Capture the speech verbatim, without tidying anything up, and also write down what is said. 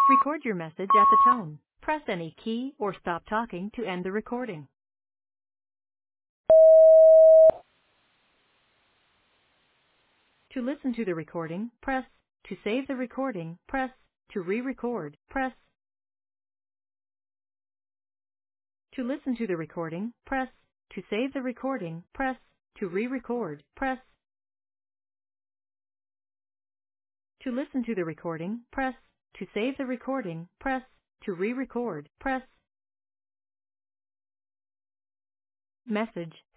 Record your message at the tone. Press any key or stop talking to end the recording. To listen to the recording, press. To save the recording, press. To re-record, press. To listen to the recording, press. To save the recording, press. To re-record, press. To listen to the recording, press. To save the recording, press. To re-record, press. Message